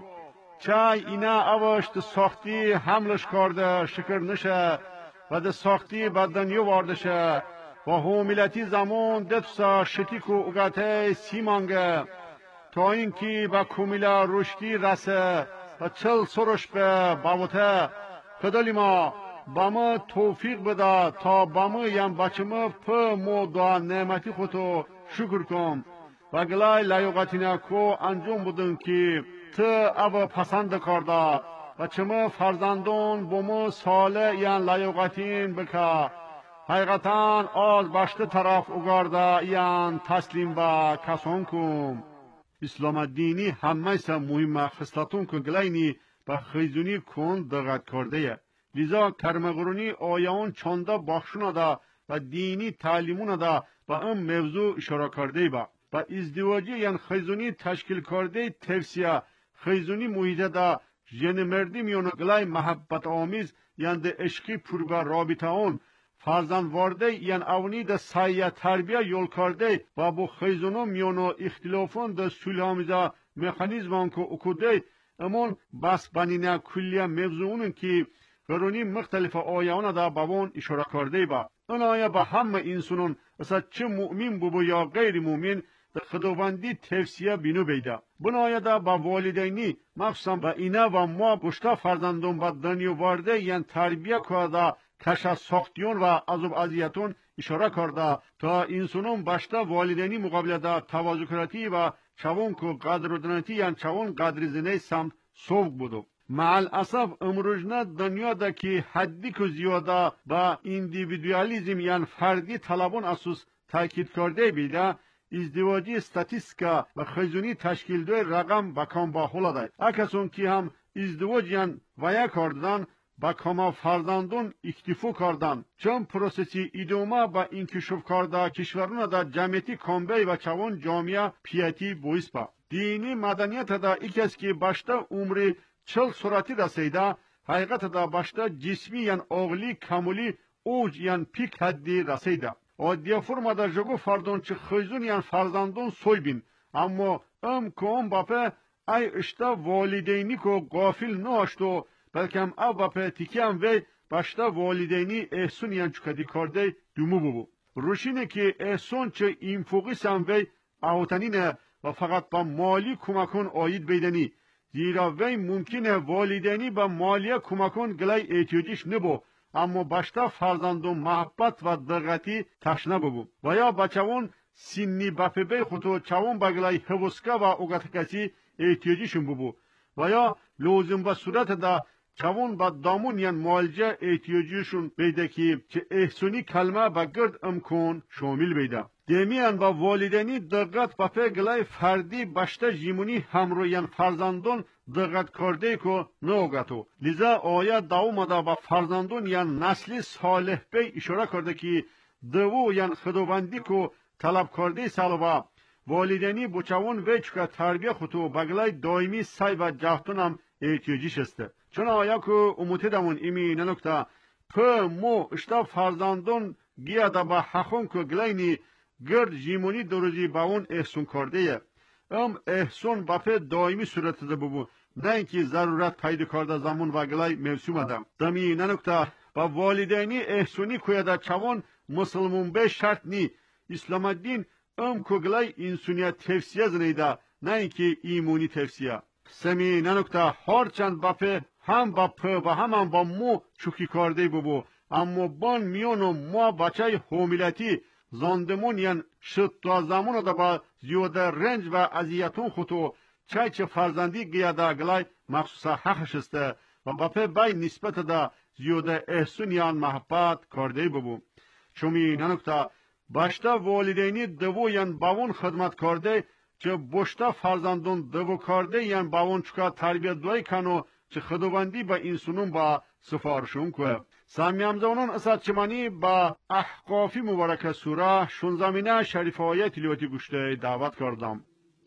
چای اینا اوشت ساختی حملش کرده شکر نشه و ده ساختی بدنیو وارده شه و حملتی زمان دتسا شتی کو اگته سیمانگه تا اینکه با کمیلا رشدی رسه و چل سرش به باوته خدالی ما با ما توفیق بده تا با ما یم بچه ما پا مو دا نعمتی خودتو شکر کن و گلای لایقتینا کو انجام بودن که تو او پسند کرده و چما فرزندون بومو ساله یان لایقتین بکا حقیقتا آز باشته طرف اگارده یان تسلیم با کسان کن. اسلام دینی همه سا مهم خصلتون که گلاینی با خیزونی کن دقت کرده. لذا کرمگرونی آیان چانده بخشونه دا و دینی تعلیمونه دا با ام موضوع اشاره کرده با. و ازدواجی یعنی خیزونی تشکیل کرده توصیه خیزونی محیطه دا جن مردی میونه گلای محبت آمیز یعنی ده عشقی پرگاه رابطه اون فرزند وارده یعنی اونی ده سایه تربیه یول کرده و با خیزونو میونه اختلافون ده سوله آمیزه مکانیزمان که اکوده امون بس بنینه کلیه موضوعون که قرونی مختلف آیان دا بابون اشاره کرده با. اون آیه با همه انسانون اصلا چه مؤمن بو یا غیر مؤمن در خداوندی توصیه بینو بیده. بنایه دا با والدینی مخصوصا با اینا و ما گشتا فرزندون با دنیا وارده یعنی تربیه کرده کش از ساختیون و عذاب اذیتون اشاره کرده تا انسانون باشتا والدینی مقابل دا تواضع کراتی و چون کو قدر و دنیتی یعنی چون قدر زنه سمت سوق بودو. مع الاسف امروزنا دنیا دا که حدی که زیاده با ایندیویدوالیزم یعنی فردی طلبون اساس تاکید کرده بیده ازدواجی استاتیسکا و خیزونی تشکیل دوی رقم با کام با خلاده. اکسون که هم ازدواجیان ویا کردن با کما فرزندون اکتفا کردن. چون پروسسی ایدوما با انکشاف کرده کشورون دا جمعیتی کامبی و چوان جامعه پیاتی بویس با. دینی مدنیت دا ایکس که باشتا عمری چل سراتی رسیده، حقیقت دا باشتا جسمی یان اغلی کمولی اوج یان پیک حدی رسیده. و دیافرما دا جگو فردون چه خیزون یان فرزندون سوی بین. اما ام کام باپه ای اشتا والدینی کو غافل ناشتو، بلکه هم او باپه تیکی هم وی باشتا والدینی احسون یان چکدی کرده دومو ببو. روشینه که احسون چه اینفوقیس هم وی اوتنینه و فقط با مالی کمکون آید بیدنی. زیرا وی ممکنه والدینی با مالی کمکون گلای احتیاجیش نبو، اما باشتا فرزندون محبت و دقتی تشنه ببو. و یا بچهون سینی باپه بی خودو چهون با گلای حوسکا و اوگتکسی احتیاجیشون ببو. و یا لازم با صورت دا چون با دامون یان معالجه احتیاجیشون بیده که چه احسونی کلمه با گرد امکان شامل بیده. دیمیان با والدینی دقت با گلای فردی باشتا جیمونی همرو یان فرزندون دقت کرده که نوگتو. لذا آیت داومده با فرزندون یان نسلی صالح بی اشاره کرده که دو یان خداوندی که طلب کرده سالوا والدینی بچون ویچ که تربیه خودو بگلای دائمی سعی و جهتون هم احتیاجیش است. چون آیا که اموتی دمون ایمی ننکتا په مو اشتا فرزندون گیا دا با حقون که گلینی گرد جیمونی دروزی با اون احسون کرده ام احسون با په دائمی صورت ده ببو، نه اینکه ضرورت پیدا کرده زمان و گلای موسوم دم. دمی ننکتا با والدینی احسونی که دا چون مسلمون به شرط نی. اسلام الدین ام که گلای انسونیت تفسیه زنیده، نه اینکه ایمونی تفسیه. سمی ننکتا هرچند با په هم با په و هم هم با مو چوکی کرده ببو، اما بان میونو ما بچه حاملتی زاندمون یان شد تا زمان دا با زیاده رنج و اذیتون خودو چای چه فرزندی گیاده گلای مخصوصا حقش است و با په بای نسبت دا زیاده احسون یان محبت کرده ببو. چومی ننکتا باشتا والدینی دو یان باون خدمت کرده چه بوشتا فرزندون دو کرده یان باون چکا تربیت دوی کنو چه خداوندی با انسانون با سفارشون که سامیام زونون اساد چمانی با احقافی مبارک سوره شونزدهمین شریف آیه تلاوتی گوشته دعوت کردم.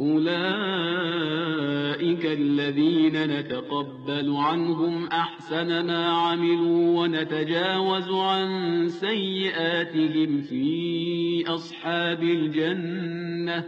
أولئك الذين نتقبل عنهم أحسن ما عملوا ونتجاوز عن سيئاتهم في أصحاب الجنة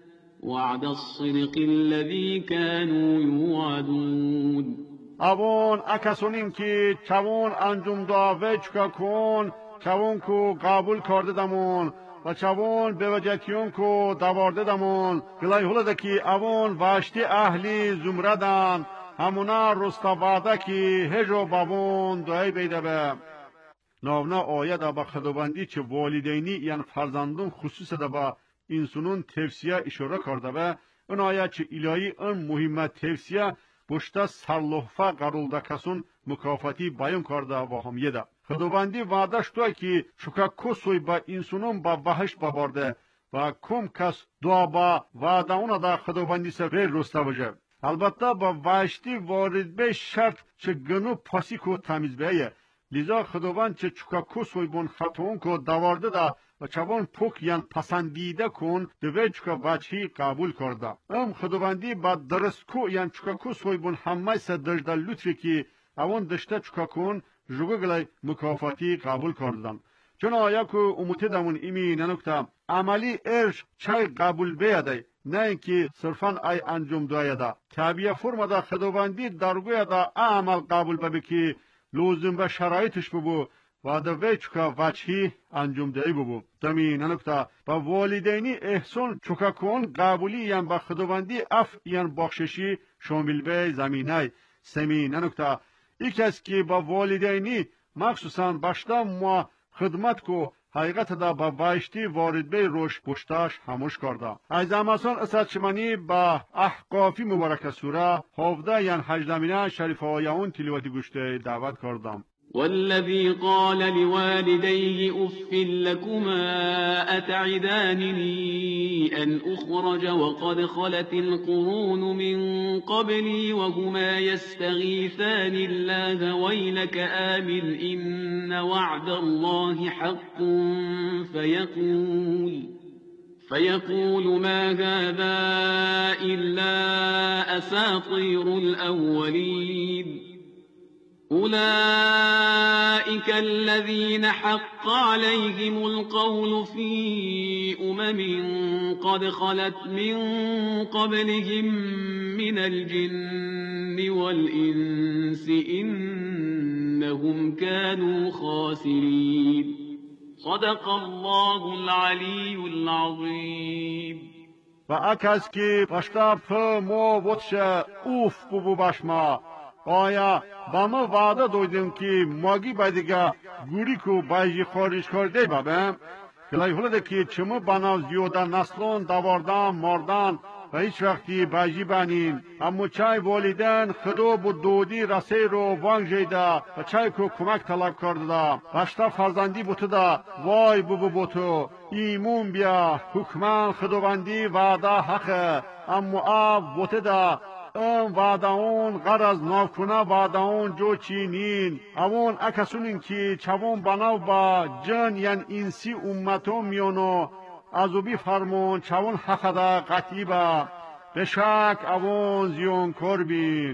وعد الصدق الذي كانوا يوعدون. اوان اکسونیم که چون انجام داوه چکا کن چون کو قبول کرده دمون و چون به وجهتیون کو دوارده دمون گلای هوله که اوان واشتی اهلی زمردن همونا رستاواده که هجو بابون دوی بیده به ناونا آیه دا با خداوندی چه والدینی یعنی فرزندون خصوص دا با انسانون تفسیه اشاره کرده به اون آیه چه الهی اون مهمت تفسیه بوشتا سرلوحفه قرولده کسون مکافاتی بیان کرده و هم یده. خداوندی وعدش توی که شکا کسوی با انسانون با بهشت ببارده و کم کس دعا با وعده اونا دا خداوندی سفر رسته بجه. البته با وحشتی وارد به شرط چه گنو پاسی کو تمیز بیه. لذا خداوند چه چکا کسوی بون خطوون کو دوارده دا و چوان پوک یان پسندیده کن دوی چکا وجهی قبول کرده. ام خداوندی با درست کو یان چکا کو سوی بون همه سه دجده لطفی که اوان دشته چکا کن جوگو گلای مکافاتی قبول کردن. چون آیا که اموتی دمون ایمی ننکتا عملی ارش چای قبول بیاده نه اینکه صرفا ای انجام دویده. طبیعه فرما دا خداوندی درگوی دا عمل قبول ببی که لازم به شرایطش ببو و دا وی چکا وجهی انجام دهی ببو. دمی ننکتا با والدینی احسان چکا کن قبولی یان با خداوندی اف یان بخششی شامل به زمینه. سمی ننکتا ای کس که با والدینی مخصوصا باشتا ما خدمت کو حقیقت دا با وایشتی وارد به روش پشتاش هموش کرده. از اماسان اسد شمانی با احقافی مبارک سوره هفده یان هجدهمین شریف آیه اون تلاوتی گوشته دعوت کردم. والذي قال لوالديه أف لكما أتعدانني أن أخرج وقد خلت القرون من قبلي وهما يستغيثان الله ويلك آمن إن وعد الله حق فيقول فيقول ما هذا إلا أساطير الأولين أولئك الذين حق عليهم القول في أمم قد خلت من قبلهم من الجن والإنس إنهم كانوا خاسرين صدق الله العلي العظيم. و اکس که پشتا په مو بودشه اوف بو باشما آیا با ما وعده دویدیم که ماگی بایدگه گوری کو بایجی خارج کرده بابم کلای هلده که چمو بناو زیوده نسلون دواردن ماردن و هیچ وقتی بایجی بانین اما چای والیدن خدو بود دودی رسی رو وانگ جیده و چای کو کمک طلب کرده دا پشتا فرزندی بوده دا وای بو بو بوتو ایمون بیا حکمان خدوبندی وعده حقه اما آب بوده دا ام وعده اون غرض ناکنه وعده اون جو چینین اون اکسونین که چوون بناو با جن یعن انسی امتو میونو ازوبی فرمون چوون حق دا قطعی با بشک اون زیون کربین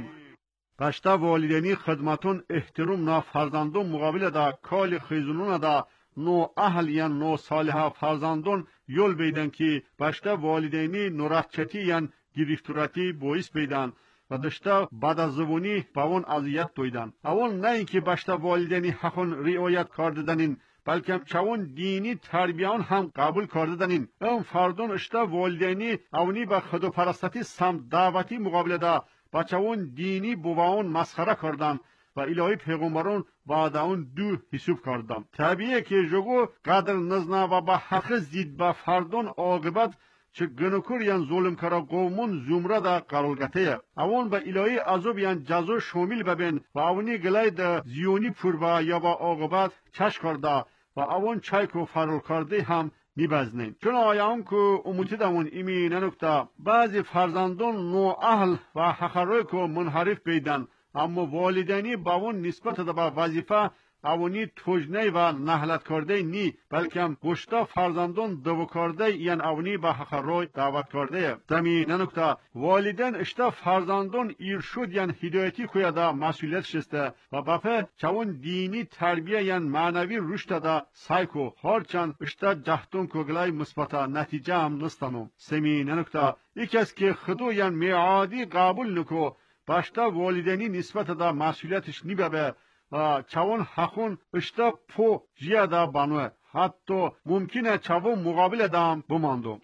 پشتا والدینی خدمتون احترام نا فرزندون مقابل دا کال خیزونون دا نو اهل یا نو صالحه فرزندون یول بیدن که پشتا والدینی نورخچتی یا گریفتوراتی بویس بیدن و دشتا بعد از زبونی با اون اذیت دویدن اون نه اینکه بشتا والدینی حقون رعایت کردنین بلکه چون دینی تربیان هم قبول کردنین اون فردون اشتا والدینی اونی با خدا پرستتی سم دعوتی مقابل دا با چون دینی بوان مسخره کردن و الهی پیغمبران بعد اون دو حساب کردن طبیعه که جگو قدر نزنا و با حق زید با فردون عاقبت چه گنوکور یان ظلم کرا قومون زمره دا قرارگته اون با الهی عذاب یان جزا شامل ببین و اونی گلای دا زیونی پوربا یا با عاقبت چش کرده و اون چای کو فرار کرده هم میبزنین چون آیام که اموتی دمون ایمی ننکتا بعضی فرزندان نو اهل و حقروی که منحرف بیدن اما والدینی با اون نسبت دا با وظیفه اونی توجنه و نهلت کرده نی بلکه هم گشتا فرزندان دو کرده یعن اونی با حق روی دعوت کرده دمی ننکتا والدین اشتا فرزندان ایرشود یعن هدایتی کویا دا مسئولیت شسته و بپه چون دینی تربیه یعن معنوی رشد دا سایکو هرچند اشتا جهتون کگلای مثبتا نتیجه هم نستانو سمی ننکتا یکی از که خدو یعن میعادی قبول نکو باشتا والدینی نسبت دا مسئولیتش نیبه و چون حقون اشتا پو جیا دا بانوه حتی ممکنه چون مقابل دام بماندو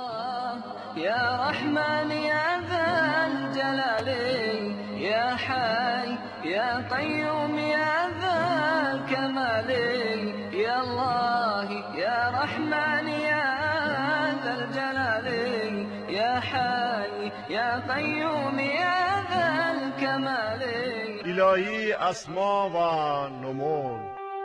يا رحمن يا ذا الجلال يا حي يا قيوم يا ذا الكمال يا الله يا رحمن يا ذا الجلال يا حي يا قيوم يا ذا الكمال الهی اسما و نمون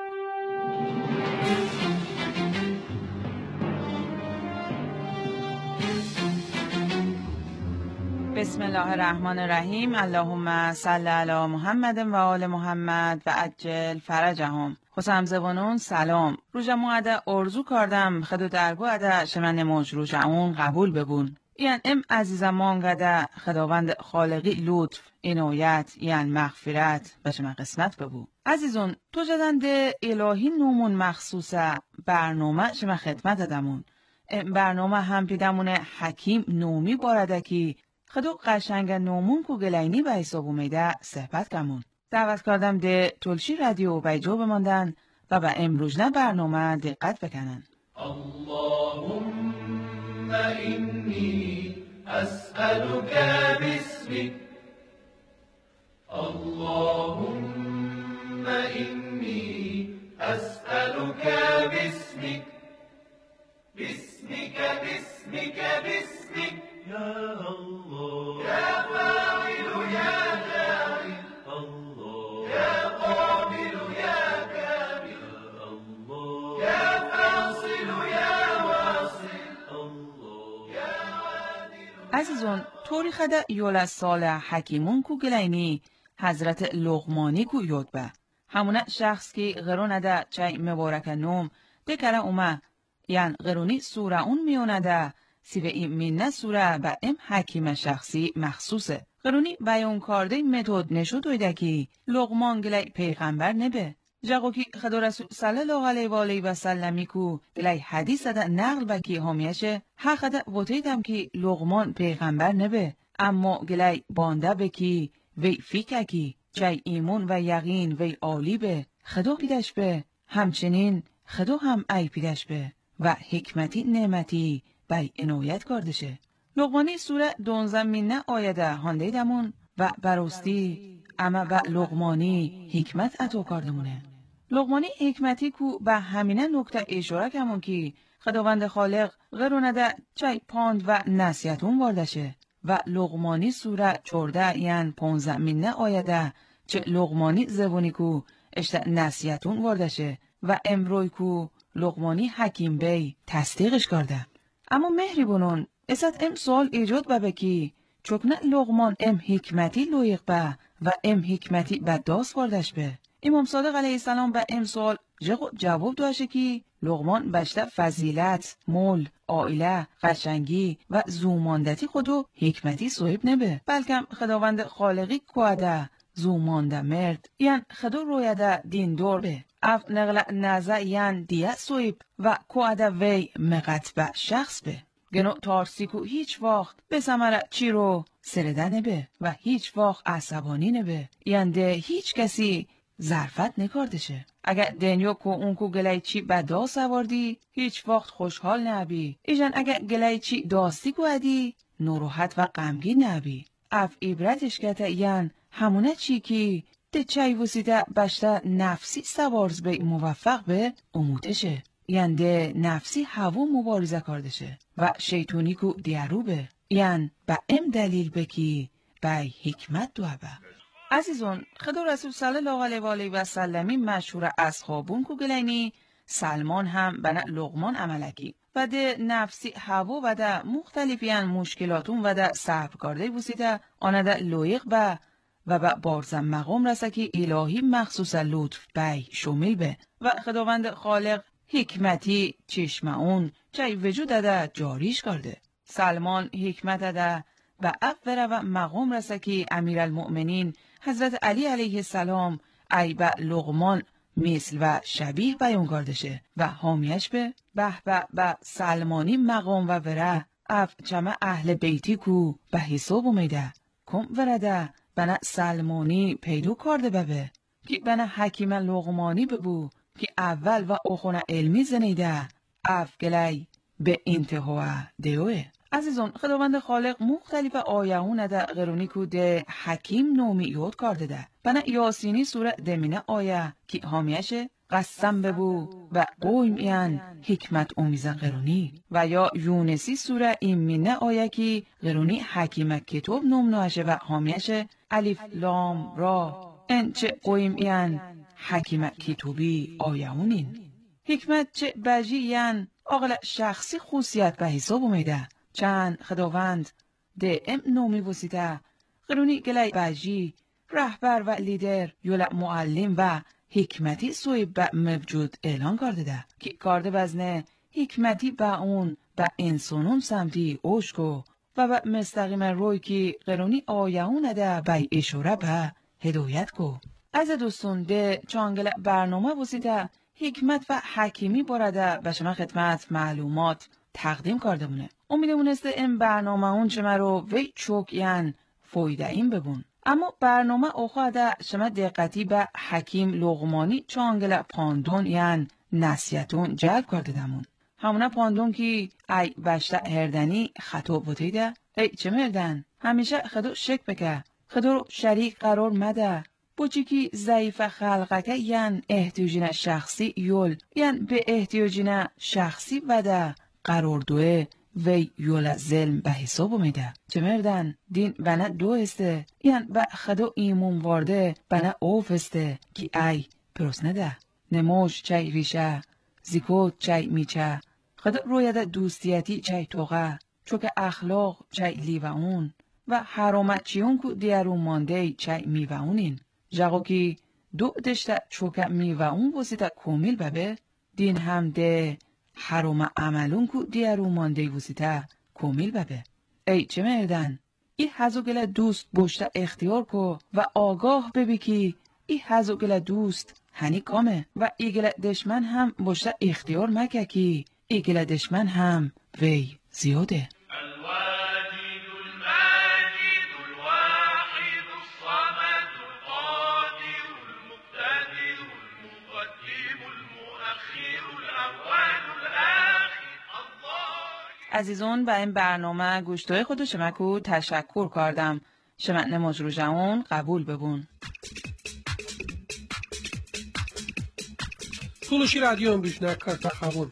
بسم الله الرحمن الرحیم. اللهم صل علی محمد و آل محمد و عجل فرجهم. حسام زبانون سلام. روژمو اده ارزو کردم خدو درگو اده شمن موج روژمون قبول ببون. یعن ام عزیزمان گده خداوند خالقی لطف عنایت یعن مغفرت و شما قسمت ببو. عزیزون تو جدن ده الهی نومون مخصوصه برنامه شما خدمت دمون. برنامه هم پیدمونه حکیم نومی بارده کی خدو قشنگ نومون کو گلینی به حساب اومیده صحبت کمون. دعوت کردم ده تلشی رادیو بیجو بماندن و به امروزنه برنامه دقت بکنن. اللهم إني أسألك باسمك اللهم إني أسألك باسمك باسمك باسمك باسمك يا الله يا فاعل يا فاعل الله يا قابل يا عزیزون توری خدا یول صالح حکیمون کو گلینی حضرت لقمانی کو یود به همونه شخص کی غرونه ده چای مبارک نوم دکره اومه یعن غرونی سوره اون میونه ده سیوه این مینه سوره به ام حکیم شخصی مخصوصه غرونی بیان کرده متد نشود ویده کی لقمان گلی پیغمبر نبه جاگو کی خدا رسول صلی الله علیه و آله و سلمی کو گلی حدیث ده نقل بکی همیشه حق ده وطیدم کی لقمان پیغمبر نبه اما گلی بانده بکی وی فیکه کی چای ایمون و یقین وی عالی به خدا پیدش به همچنین خدا هم ای پیدش به و حکمتی نعمتی بی عنایت کردشه. لقمانی سوره دونزه مینه آیده هانده دمون و براستی اما و لقمانی حکمت عطا کردمونه. لقمانی حکمتی کو به همینه نکته اشاره کمون کی خداوند خالق غرونه ده چای پاند و نصیحتون واردشه و لقمانی سوره چورده یعن پونزه مینه آیده چه لقمانی زبونی کو اشته نصیحتون واردشه و امروی کو لقمانی حکیم بی تصدیقش کرده. اما مهربونون اسات ام سوال ایجاد ببه کی چکنه لقمان ام حکمتی لویق به و ام حکمتی بداس واردش به امام صادق علیه السلام به ام سوال جواب داشته کی لقمان بشته فضیلت، مول، عائله، قشنگی و زوماندتی خودو حکمتی صاحب نبه بلکه خداوند خالقی کوده زومانده مرد یعن خدا رویده دین دور به اف نقل نزه یعن دیه صاحب و کوده وی مقتبه شخص به گنو تارسیکو هیچ وقت به سمره چی رو سرده نبه و هیچ وقت عصبانی نبه یعن ده هیچ کسی ظرفت نکردشه اگر دنیو کو اون کو گلی چی بدا سواردی هیچ وقت خوشحال نبی ایجن اگر گلی چی داستی گوهدی نروحت و غمگین نبی اف عبرتش کته یعن همونه چی کی ده چای وسیده بشته نفسی سوارز به موفق به اموتشه یعن ده نفسی هوا مبارزه کردشه و شیطونی کو دیارو به یعن به ام دلیل بکی به حکمت دوه به عزیزون خدا رسول صلی الله علیه و آله و سلمی مشهور اصحابون کو گلینی سلمان هم بنا لقمان عملکی و ده نفسی هوا و ده مختلفیان مشکلاتون و ده صحب کرده بوسیده آنه ده لویق به و به بارزم مقام رسه که الهی مخصوص لطف بی شمیل به و خداوند خالق حکمتی چشم اون چای وجود ده جاریش کرده سلمان حکمت ده و افره و مقام رسه که امیر المؤمنین حضرت علی علیه السلام ای به لقمان مثل و شبیه بیان کردشه و حامیش به به به به سلمانی مقام و وره اف چمه اهل بیتی کو به حساب اومیده کم ورده بنا سلمانی پیدو کرده ببه که بنا حکیم لقمانی ببو که اول و اخونه علمی زنیده اف گلی به انتها دیوه عزیزان خداوند خالق مختلف آیهون ده غرونی کو ده حکیم نومی یاد کرده ده بنا یاسینی سوره دمینه آیه که حامیشه قسم ببو و قویم این حکمت اومیزن غرونی و یا یونسی سوره ایمینه آیه که غرونی حکیم کتاب نوم نوشه و حامیشه الف لام را انچه قویم این حکیم کتابی آیهونین حکمت چه بجی این اقل شخصی خوصیت به حساب اومیده چند خداوند ده ام نومی وسیده غرونی گلی بجی رهبر و لیدر یولا معلم و حکمتی سوی به موجود اعلان کرده ده که کرده بزنه حکمتی به اون به انسانون سمتی اوشکو و به مستقیم روی که قرونی آیهون ده به اشاره به هدایت کو از دوستون ده چانگل برنامه وسیده حکمت و حکیمی برده به شما خدمت معلومات تقدیم کرده بونه امیدمونسته این برنامه اون شما رو وی چوک یعن فایده این ببون اما برنامه اوخواده شما دقتی به حکیم لقمانی چانگل پاندون یعن نصیحتون جلب کرده دمون همونه پاندون که ای بشته هردنی خطا بوتیده ای چه مردن همیشه خدا شک بکه خدا رو شریک قرار مده بچی که ضعیف خلقکه یعن احتیاجین شخصی یول یعن به احتیاجین شخصی وده قرار دوه وی یول ظلم به حساب میده چه مردن دین بنا دو استه یعن به خدا ایمون وارده بنا اوف استه که ای پروس نده نموش چای ریشه زیکوت چای میچه خدا رویده دوستیتی چای توغه چوک اخلاق چای لیوون و حرامت چیون کو دیارو مانده چای میوونین. جاگو کی دو دشتا چوک میوون وسیتا کومیل ببه دین هم ده حرام عملون کو دیارو مانده وسیتا کومیل ببه. ای چه مردن؟ ای هزو گله دوست بوشتا اختیار کو و آگاه ببی کی ای هزو گله دوست هنی کامه و ای گله دشمن هم بوشتا اختیار مکه کی ای گله دشمن هم وی زیاده. عزیزون با این برنامه گوشتوی خودو شمکو تشکر کردم. شمک نماز رو جوان قبول ببون. طولشی رادیو امروشنه کرده خبون.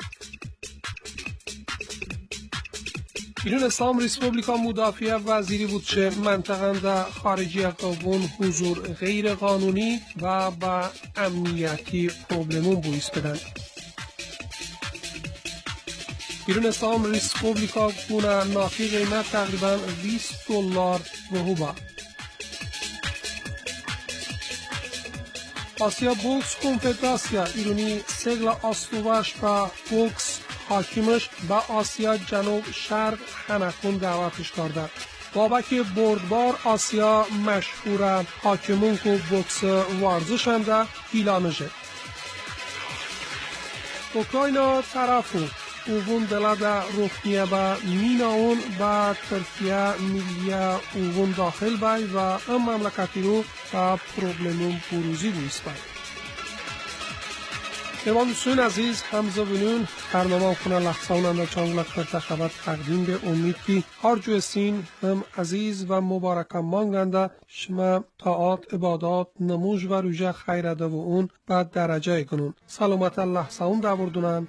ایران اسلام ریسپوبلیکا مدافع وزیری بود چه منطقه در خارجی قوون حضور غیر قانونی و با امنیتی پروبلمون بویست بدن. ایران اسلام ریسپوبلیکا گونه نافی قیمت تقریبا بیست دلار و هوبا. آسیا بوکس کنفدراسیا ایرانی سگل آستوباش و بوکس حاکمش با آسیا جنوب شرق هنکون دعوتش کرده. بابک بردبار آسیا مشهور حاکمون که بوکس ورزشنده ایلانشه. اوکراینا طرفو اوون دلادا روحیه با میناون با ترکیه میلیه اوون داخل بای و ام مملکتی رو با پروبلمون بروزی بویست بای. ایوان دوستان عزیز همزه بینون برنامه کنه لحظان اندر چانگل کرده خبر تقدیم به امید که هر جوستین هم عزیز و مبارکم مانگنده شما طاعات عبادات نموز و روژه خیرده و اون بعد درجه کنون. سلامت الله ساون داوردونن